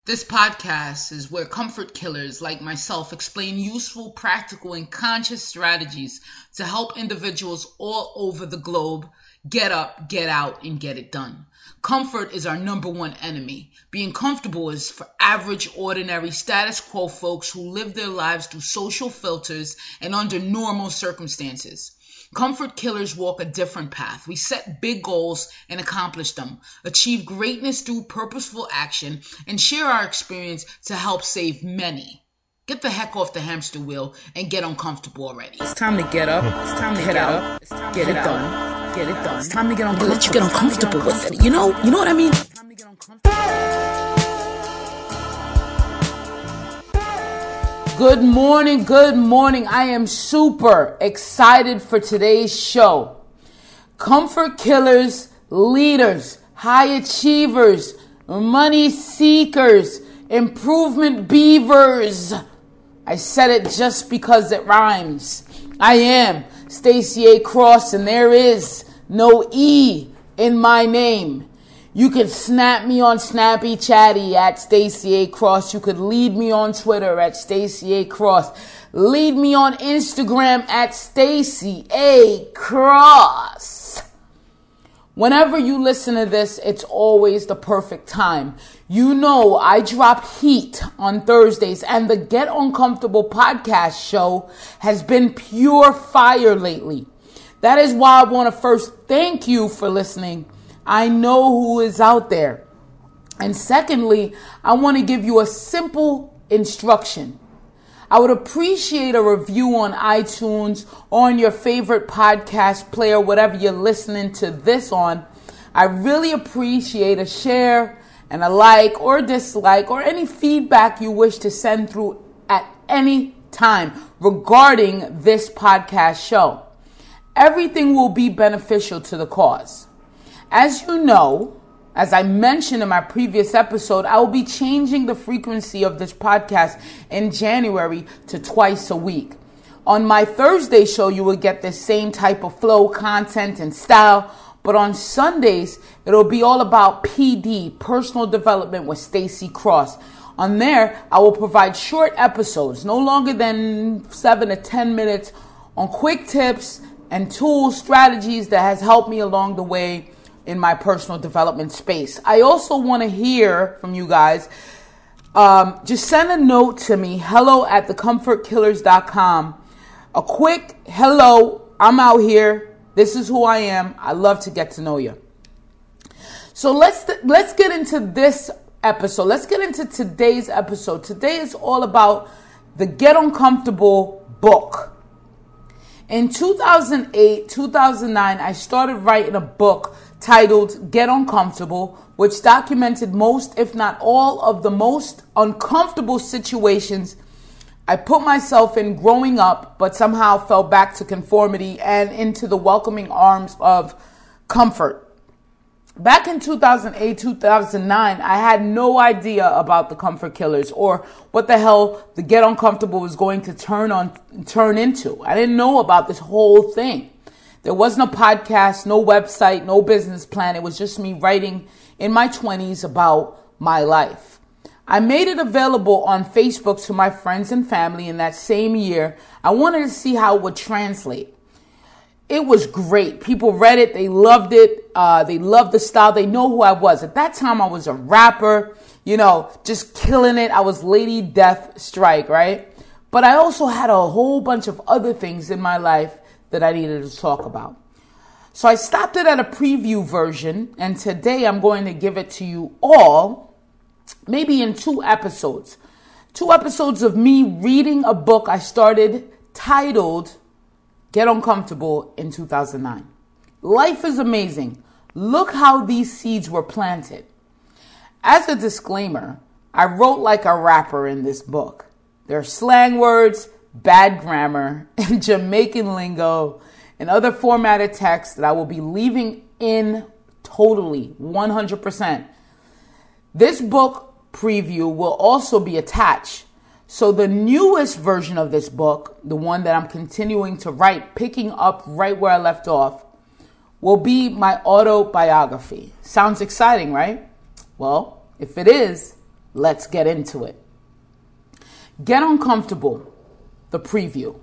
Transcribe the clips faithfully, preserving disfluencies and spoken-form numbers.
This podcast is where comfort killers like myself explain useful, practical, and conscious strategies to help individuals all over the globe get up, get out, and get it done. Comfort is our number one enemy. Being comfortable is for average, ordinary, status quo folks who live their lives through social filters and under normal circumstances. Comfort killers walk a different path. We set big goals and accomplish them, achieve greatness through purposeful action, and share our experience to help save many. Get the heck off the hamster wheel and get uncomfortable already. It's time to get up. It's time to get out. Get it done. Get it done. It's time to get uncomfortable. Let you get uncomfortable with it. You know, you know what I mean? It's time to get uncomfortable. Good morning, good morning. I am super excited for today's show. Comfort killers, leaders, high achievers, money seekers, improvement beavers. I said it just because it rhymes. I am Stacey A. Cross, and there is no E in my name. You could snap me on Snappy Chatty at Stacey A. Cross. You could lead me on Twitter at Stacey A. Cross. Lead me on Instagram at Stacey A. Cross. Whenever you listen to this, it's always the perfect time. You know I drop heat on Thursdays, and the Get Uncomfortable podcast show has been pure fire lately. That is why I want to first thank you for listening. I know who is out there. And secondly, I want to give you a simple instruction. I would appreciate a review on iTunes or on your favorite podcast player, whatever you're listening to this on. I really appreciate a share and a like or a dislike or any feedback you wish to send through at any time regarding this podcast show. Everything will be beneficial to the cause. As you know, as I mentioned in my previous episode, I will be changing the frequency of this podcast in January to twice a week. On my Thursday show, you will get the same type of flow, content, and style. But on Sundays, it'll be all about P D, personal development with Stacey Cross. On there, I will provide short episodes, no longer than seven to ten minutes, on quick tips and tools, strategies that has helped me along the way in my personal development space. I also want to hear from you guys. Um, just send a note to me, hello at the comfort killers dot com. A quick hello, I'm out here. This is who I am. I love to get to know you. So let's let's get into this episode. Let's get into today's episode. Today is all about the Get Uncomfortable book. In two thousand eight, two thousand nine, I started writing a book titled Get Uncomfortable, which documented most, if not all, of the most uncomfortable situations I put myself in growing up, but somehow fell back to conformity and into the welcoming arms of comfort. Back in two thousand eight, two thousand nine, I had no idea about the comfort killers or what the hell the Get Uncomfortable was going to turn on, turn into. I didn't know about this whole thing. There was no podcast, no website, no business plan. It was just me writing in my twenties about my life. I made it available on Facebook to my friends and family in that same year. I wanted to see how it would translate. It was great. People read it. They loved it. Uh, they loved the style. They know who I was. At that time, I was a rapper, you know, just killing it. I was Lady Deathstrike, right? But I also had a whole bunch of other things in my life that I needed to talk about. So I stopped it at a preview version, and today I'm going to give it to you all, maybe in two episodes. Two episodes of me reading a book I started titled Get Uncomfortable in two thousand nine. Life is amazing. Look how these seeds were planted. As a disclaimer, I wrote like a rapper in this book. There are slang words, bad grammar, and Jamaican lingo, and other formatted text that I will be leaving in totally, one hundred percent. This book preview will also be attached. So the newest version of this book, the one that I'm continuing to write, picking up right where I left off, will be my autobiography. Sounds exciting, right? Well, if it is, Let's get into it. Get Uncomfortable, the preview.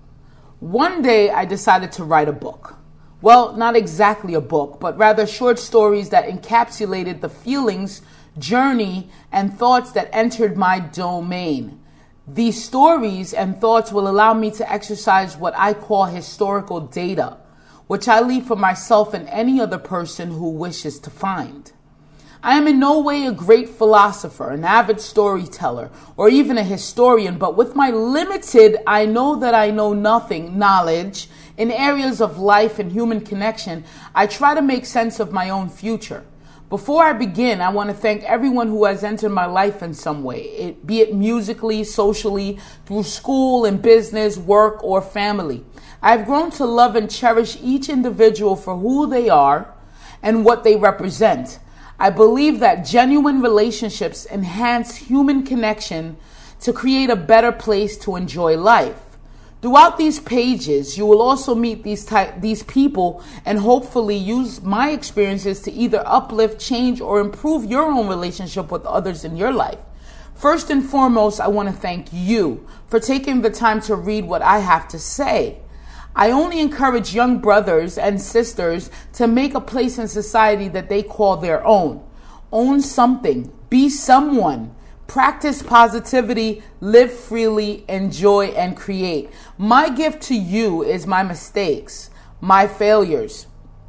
One day I decided to write a book. Well, not exactly a book, but rather short stories that encapsulated the feelings, journey, and thoughts that entered my domain. These stories and thoughts will allow me to exercise what I call historical data, which I leave for myself and any other person who wishes to find. I am in no way a great philosopher, an avid storyteller, or even a historian, but with my limited I know that I know nothing knowledge in areas of life and human connection, I try to make sense of my own future. Before I begin, I want to thank everyone who has entered my life in some way, it, be it musically, socially, through school and business, work, or family. I've grown to love and cherish each individual for who they are and what they represent. I believe that genuine relationships enhance human connection to create a better place to enjoy life. Throughout these pages, you will also meet these type, these people and hopefully use my experiences to either uplift, change, or improve your own relationship with others in your life. First and foremost, I want to thank you for taking the time to read what I have to say. I only encourage young brothers and sisters to make a place in society that they call their own. Own something. Be someone. Practice positivity. Live freely. Enjoy and create. My gift to you is my mistakes, my failures,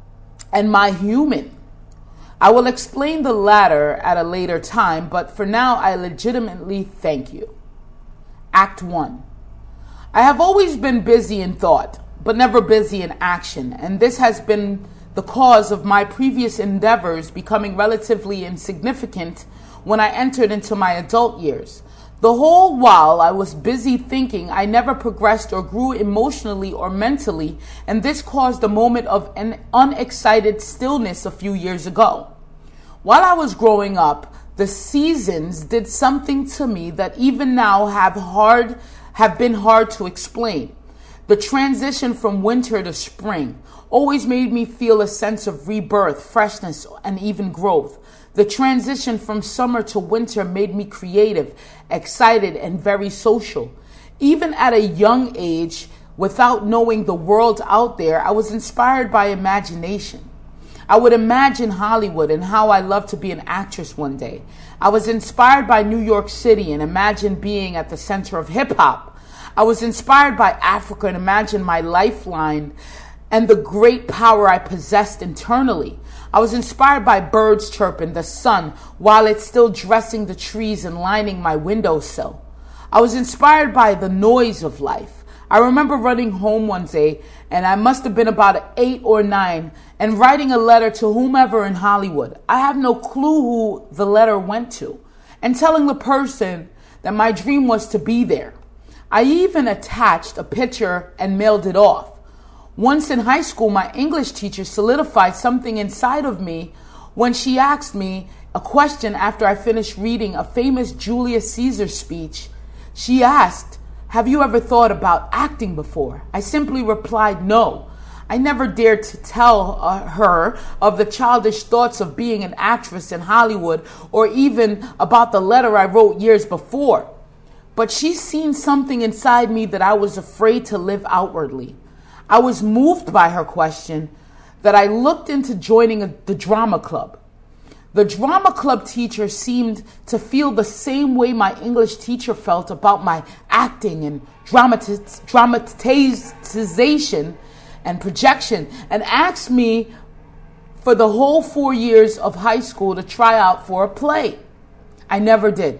and my human. I will explain the latter at a later time, but for now, I legitimately thank you. Act one. I have always been busy in thought, but never busy in action, and this has been the cause of my previous endeavors becoming relatively insignificant when I entered into my adult years. The whole while I was busy thinking, I never progressed or grew emotionally or mentally, and this caused a moment of an unexcited stillness a few years ago. While I was growing up, the seasons did something to me that even now have hard have been hard to explain. The transition from winter to spring always made me feel a sense of rebirth, freshness, and even growth. The transition from summer to winter made me creative, excited, and very social. Even at a young age, without knowing the world out there, I was inspired by imagination. I would imagine Hollywood and how I love to be an actress one day. I was inspired by New York City and imagined being at the center of hip-hop. I was inspired by Africa and imagined my lifeline and the great power I possessed internally. I was inspired by birds chirping, the sun, while it's still dressing the trees and lining my windowsill. I was inspired by the noise of life. I remember running home one day, and I must have been about eight or nine, and writing a letter to whomever in Hollywood. I have no clue who the letter went to, and telling the person that my dream was to be there. I even attached a picture and mailed it off. Once in high school, my English teacher solidified something inside of me when she asked me a question after I finished reading a famous Julius Caesar speech. She asked, "Have you ever thought about acting before?" I simply replied, "No." I never dared to tell uh, her of the childish thoughts of being an actress in Hollywood or even about the letter I wrote years before. But she's seen something inside me that I was afraid to live outwardly. I was moved by her question that I looked into joining a, the drama club. The drama club teacher seemed to feel the same way my English teacher felt about my acting and dramatiz- dramatization and projection, and asked me for the whole four years of high school to try out for a play. I never did.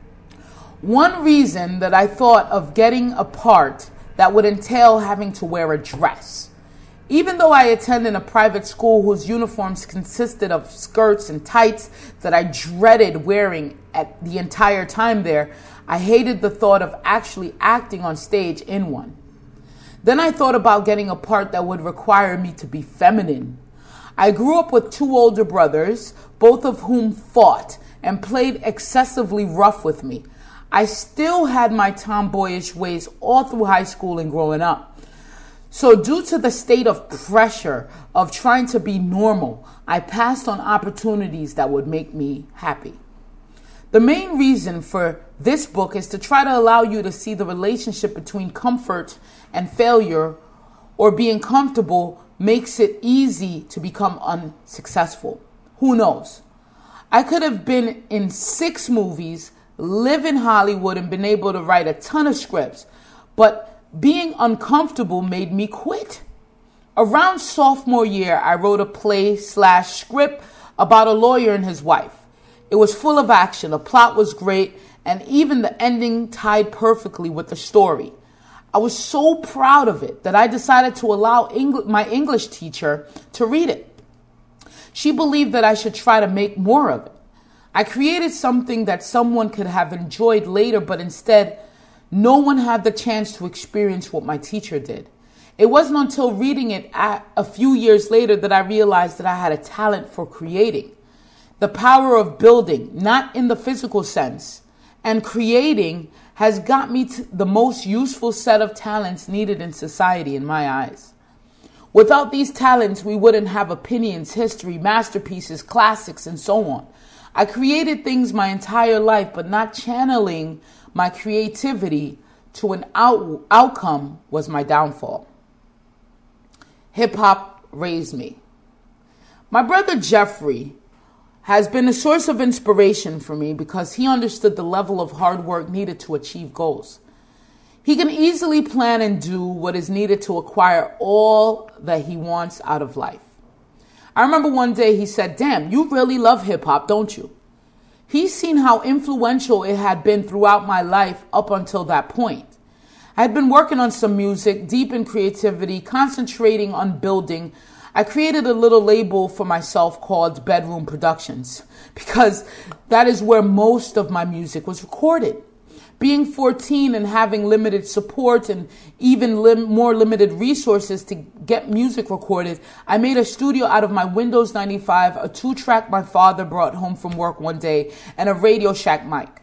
One reason that I thought of getting a part that would entail having to wear a dress. Even though I attended a private school whose uniforms consisted of skirts and tights that I dreaded wearing at the entire time there, I hated the thought of actually acting on stage in one. Then I thought about getting a part that would require me to be feminine. I grew up with two older brothers, both of whom fought and played excessively rough with me. I still had my tomboyish ways all through high school and growing up. So due to the state of pressure of trying to be normal, I passed on opportunities that would make me happy. The main reason for this book is to try to allow you to see the relationship between comfort and failure, or being comfortable makes it easy to become unsuccessful. Who knows? I could have been in six movies, live in Hollywood, and been able to write a ton of scripts, but being uncomfortable made me quit. Around sophomore year, I wrote a play slash script about a lawyer and his wife. It was full of action, the plot was great, and even the ending tied perfectly with the story. I was so proud of it that I decided to allow Eng- my English teacher to read it. She believed that I should try to make more of it. I created something that someone could have enjoyed later, but instead, no one had the chance to experience what my teacher did. It wasn't until reading it a few years later that I realized that I had a talent for creating. The power of building, not in the physical sense, and creating has got me to the most useful set of talents needed in society in my eyes. Without these talents, we wouldn't have opinions, history, masterpieces, classics, and so on. I created things my entire life, but not channeling my creativity to an out- outcome was my downfall. Hip-hop raised me. My brother Jeffrey has been a source of inspiration for me because he understood the level of hard work needed to achieve goals. He can easily plan and do what is needed to acquire all that he wants out of life. I remember one day he said, "Damn, you really love hip-hop, don't you?" He's seen how influential it had been throughout my life up until that point. I had been working on some music, deep in creativity, concentrating on building. I created a little label for myself called Bedroom Productions because that is where most of my music was recorded. Being fourteen and having limited support and even lim- more limited resources to get music recorded, I made a studio out of my Windows ninety-five, a two-track my father brought home from work one day, and a Radio Shack mic.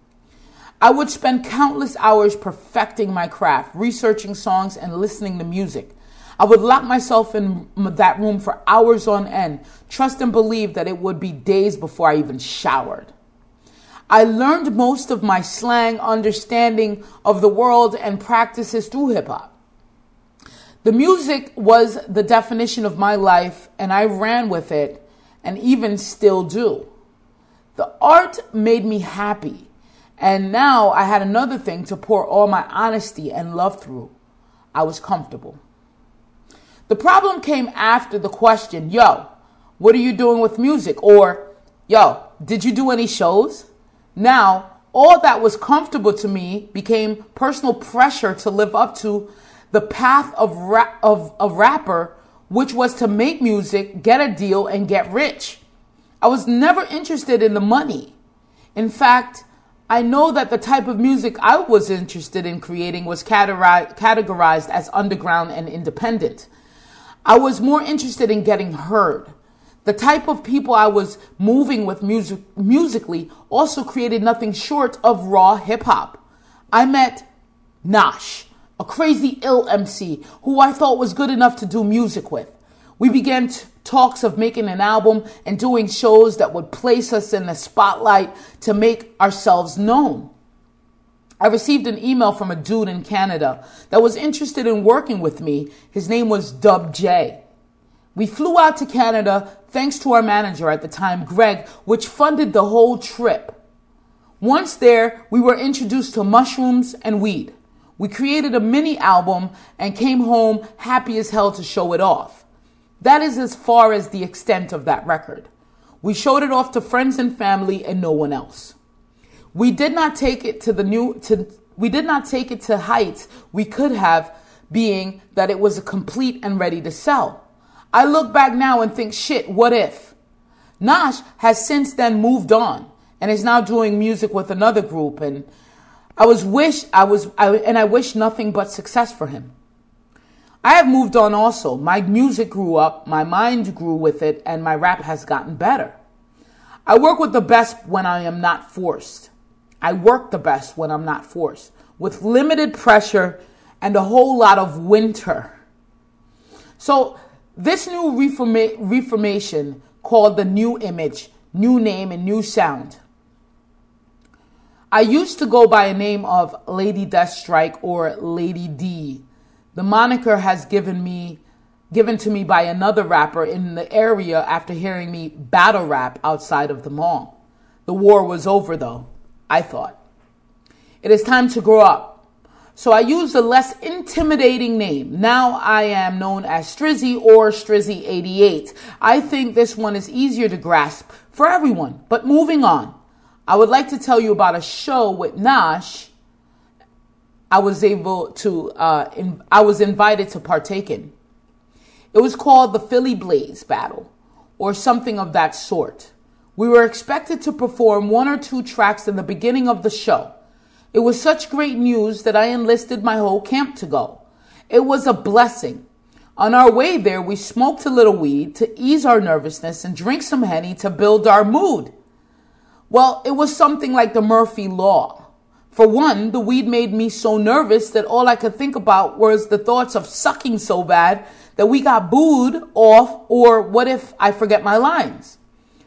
I would spend countless hours perfecting my craft, researching songs and listening to music. I would lock myself in that room for hours on end, trust and believe that it would be days before I even showered. I learned most of my slang, understanding of the world, and practices through hip-hop. The music was the definition of my life, and I ran with it, and even still do. The art made me happy, and now I had another thing to pour all my honesty and love through. I was comfortable. The problem came after the question, "Yo, what are you doing with music?" Or, "Yo, did you do any shows?" Now, all that was comfortable to me became personal pressure to live up to the path of rap, of a rapper, which was to make music, get a deal, and get rich. I was never interested in the money. In fact, I know that the type of music I was interested in creating was categorized as underground and independent. I was more interested in getting heard. The type of people I was moving with music, musically also created nothing short of raw hip-hop. I met Nash, a crazy ill M C who I thought was good enough to do music with. We began t- talks of making an album and doing shows that would place us in the spotlight to make ourselves known. I received an email from a dude in Canada that was interested in working with me. His name was Dub J. We flew out to Canada thanks to our manager at the time, Greg, which funded the whole trip. Once there, we were introduced to mushrooms and weed. We created a mini album and came home happy as hell to show it off. That is as far as the extent of that record. We showed it off to friends and family and no one else. We did not take it to the new to we did not take it to heights we could have, being that it was complete and ready to sell. I look back now and think, shit, what if? Nash has since then moved on and is now doing music with another group, and I was wish I was I, and I wish nothing but success for him. I have moved on also. My music grew up, my mind grew with it, and my rap has gotten better. I work with the best when I am not forced. I work the best when I'm not forced, with limited pressure and a whole lot of winter. So this new reforma- reformation called the New Image, New Name, and New Sound I used to go by a name of Lady Deathstrike or Lady D. The moniker has given me given to me by another rapper in the area after hearing me battle rap outside of the mall. The war was over though, I thought. It is time to grow up. So I used a less intimidating name. Now I am known as Strizzy or Strizzy eighty-eight. I think this one is easier to grasp for everyone. But moving on, I would like to tell you about a show with Nash I was able to, uh, in, I was invited to partake in. It was called the Philly Blaze Battle or something of that sort. We were expected to perform one or two tracks in the beginning of the show. It was such great news that I enlisted my whole camp to go. It was a blessing. On our way there, we smoked a little weed to ease our nervousness and drink some Henny to build our mood. Well, it was something like the Murphy Law. For one, the weed made me so nervous that all I could think about was the thoughts of sucking so bad that we got booed off, or what if I forget my lines?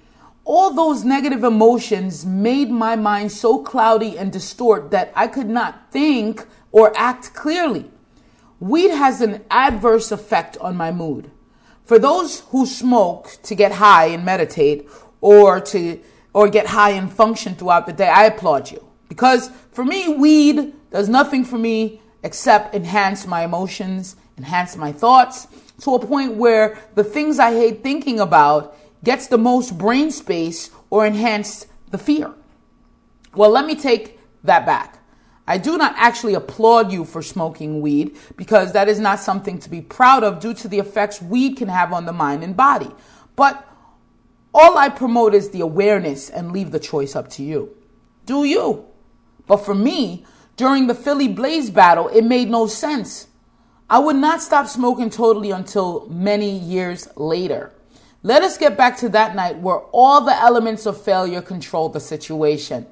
All those negative emotions made my mind so cloudy and distort that I could not think or act clearly. Weed has an adverse effect on my mood. For those who smoke to get high and meditate, or to or get high and function throughout the day, I applaud you. Because for me, weed does nothing for me except enhance my emotions, enhance my thoughts, to a point where the things I hate thinking about gets the most brain space or enhance the fear. Well, let me take that back. I do not actually applaud you for smoking weed because that is not something to be proud of due to the effects weed can have on the mind and body. But all I promote is the awareness and leave the choice up to you. Do you? But for me, during the Philly Blaze battle, it made no sense. I would not stop smoking totally until many years later. Let us get back to that night where all the elements of failure controlled the situation.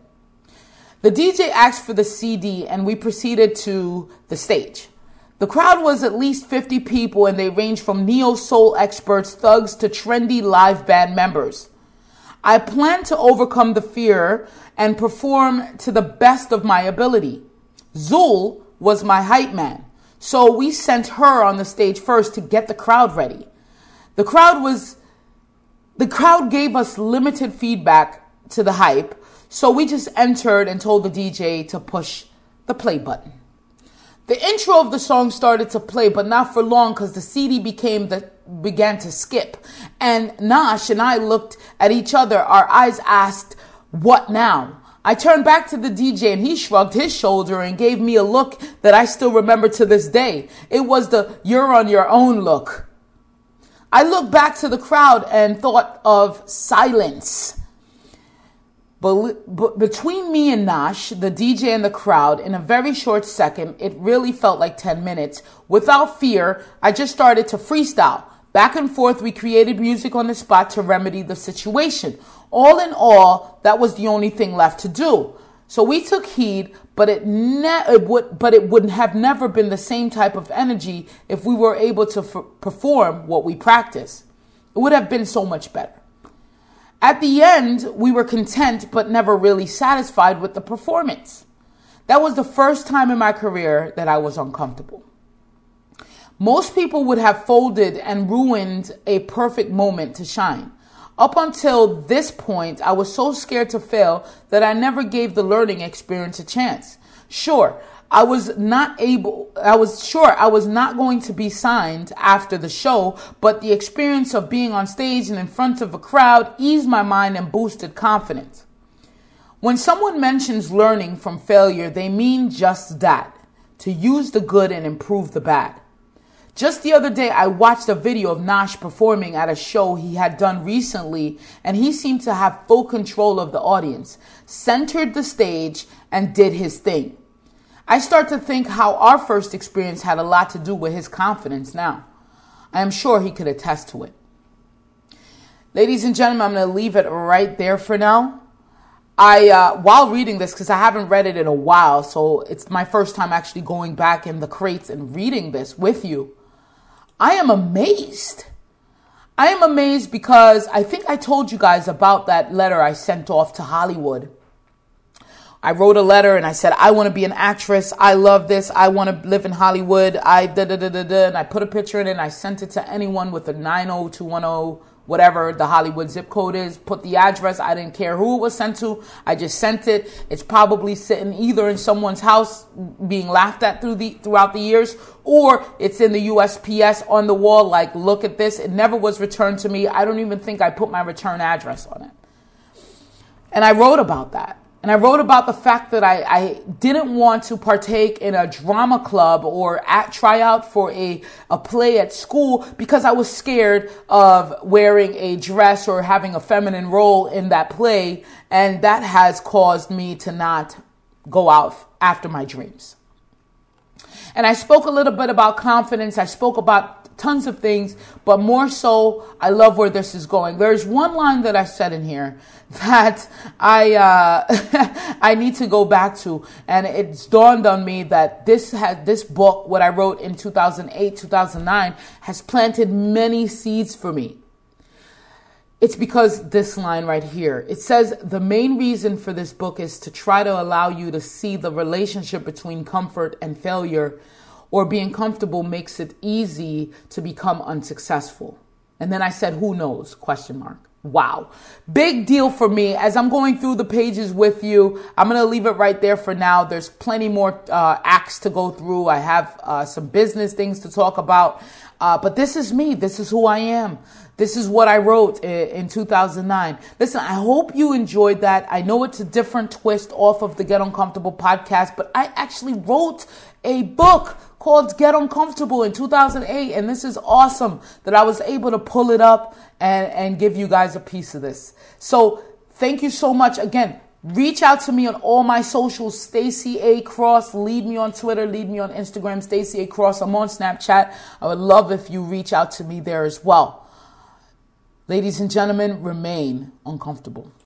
The D J asked for the C D and we proceeded to the stage. The crowd was at least fifty people and they ranged from neo-soul experts, thugs to trendy live band members. I planned to overcome the fear and perform to the best of my ability. Zul was my hype man, so we sent her on the stage first to get the crowd ready. The crowd was The crowd gave us limited feedback to the hype, so we just entered and told the D J to push the play button. The intro of the song started to play, but not for long because the C D became the, began to skip. And Nash and I looked at each other, our eyes asked, "What now?" I turned back to the D J and he shrugged his shoulder and gave me a look that I still remember to this day. It was the "you're on your own" look. I looked back to the crowd and thought of silence. But between me and Nash, the D J and the crowd, in a very short second, it really felt like ten minutes. Without fear, I just started to freestyle. Back and forth, we created music on the spot to remedy the situation. All in all, that was the only thing left to do. So we took heed, but it, ne- it would, but it would have never been the same type of energy if we were able to f- perform what we practice. It would have been so much better. At the end, we were content, but never really satisfied with the performance. That was the first time in my career that I was uncomfortable. Most people would have folded and ruined a perfect moment to shine. Up until this point, I was so scared to fail that I never gave the learning experience a chance. Sure, I was not able, I was sure I was not going to be signed after the show, but the experience of being on stage and in front of a crowd eased my mind and boosted confidence. When someone mentions learning from failure, they mean just that, to use the good and improve the bad. Just the other day, I watched a video of Nash performing at a show he had done recently, and he seemed to have full control of the audience, centered the stage, and did his thing. I start to think how our first experience had a lot to do with his confidence now. I am sure he could attest to it. Ladies and gentlemen, I'm going to leave it right there for now. I, uh, while reading this, because I haven't read it in a while, so it's my first time actually going back in the crates and reading this with you, I am amazed. I am amazed because I think I told you guys about that letter I sent off to Hollywood. I wrote a letter and I said, I want to be an actress. I love this. I want to live in Hollywood. I da da da da da. And I put a picture in it and I sent it to anyone with a nine oh two one oh, whatever the Hollywood zip code is. Put the address. I didn't care who it was sent to. I just sent it. It's probably sitting either in someone's house being laughed at through the throughout the years, or it's in the U S P S on the wall. Like, look at this. It never was returned to me. I don't even think I put my return address on it. And I wrote about that. And I wrote about the fact that I, I didn't want to partake in a drama club or at tryout for a, a play at school because I was scared of wearing a dress or having a feminine role in that play. And that has caused me to not go out after my dreams. And I spoke a little bit about confidence. I spoke about tons of things, but more so, I love where this is going. There's one line that I said in here that I uh, I need to go back to, and it's dawned on me that this has this book, what I wrote in two thousand eight, two thousand nine, has planted many seeds for me. It's because this line right here, it says, the main reason for this book is to try to allow you to see the relationship between comfort and failure, or being comfortable makes it easy to become unsuccessful. And then I said, who knows? Question mark. Wow. Big deal for me. As I'm going through the pages with you, I'm going to leave it right there for now. There's plenty more uh, acts to go through. I have uh, some business things to talk about. Uh, but this is me. This is who I am. This is what I wrote in, in two thousand nine. Listen, I hope you enjoyed that. I know it's a different twist off of the Get Uncomfortable podcast, but I actually wrote a book called Get Uncomfortable in two thousand eight. And this is awesome that I was able to pull it up and, and give you guys a piece of this. So thank you so much. Again, reach out to me on all my socials, Stacey A. Cross. Lead me on Twitter, lead me on Instagram, Stacey A. Cross. I'm on Snapchat. I would love if you reach out to me there as well. Ladies and gentlemen, remain uncomfortable.